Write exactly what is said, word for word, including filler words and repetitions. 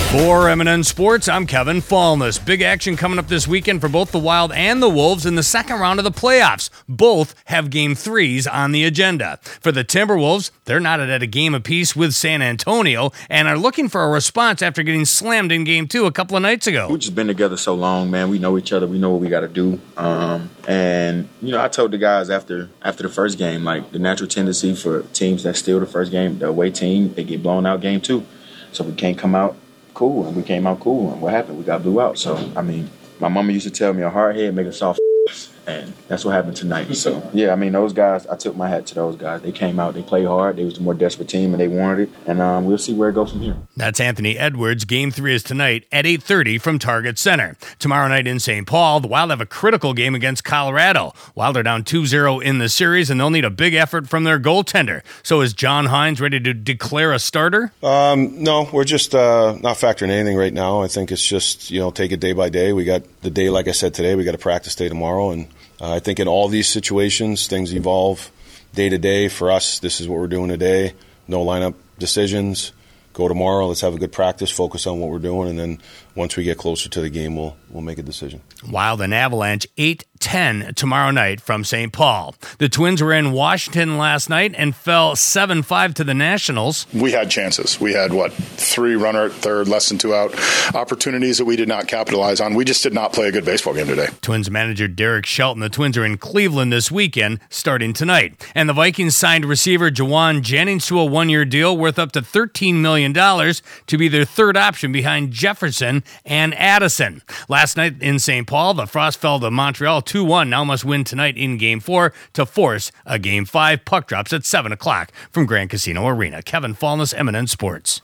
For M and N Sports, I'm Kevin Fallness. Big action coming up this weekend for both the Wild and the Wolves in the second round of the playoffs. Both have game threes on the agenda. For the Timberwolves, they're knotted at a game apiece with San Antonio and are looking for a response after getting slammed in game two a couple of nights ago. We've just been together so long, man. We know each other. We know what we got to do. Um, and, you know, I told the guys after after the first game, like, the natural tendency for teams that steal the first game, the away team, they get blown out game two. So we can't come out cool, and we came out cool, and what happened? We got blew out. So, I mean, my mama used to tell me a hard head make a soft and that's what happened tonight. So, yeah, I mean, those guys, I took my hat to those guys. They came out, they played hard, they was the more desperate team, and they wanted it, and um, we'll see where it goes from here. That's Anthony Edwards. Game three is tonight at eight thirty from Target Center. Tomorrow night in Saint Paul, the Wild have a critical game against Colorado. Wild are down two zero in the series, and they'll need a big effort from their goaltender. So is John Hines ready to declare a starter? Um, no, we're just uh, not factoring anything right now. I think it's just, you know, take it day by day. We got the day, like I said, today. We got a practice day tomorrow, and Uh, I think in all these situations, things evolve day to day. For us, this is what we're doing today. No lineup decisions. Go tomorrow. Let's have a good practice, focus on what we're doing, and then once we get closer to the game, we'll we'll make a decision. Wild and Avalanche, eight ten tomorrow night from Saint Paul. The Twins were in Washington last night and fell seven five to the Nationals. We had chances. We had, what, three runner at third, less than two out opportunities that we did not capitalize on. We just did not play a good baseball game today. Twins manager Derek Shelton. The Twins are in Cleveland this weekend, starting tonight. And the Vikings signed receiver Jawan Jennings to a one-year deal worth up to thirteen million dollars to be their third option behind Jefferson and Addison. Last night in Saint Paul, the Frost fell to Montreal two one. Now must win tonight in Game four to force a Game five. Puck drops at seven o'clock from Grand Casino Arena. Kevin Fallness, M and N Sports.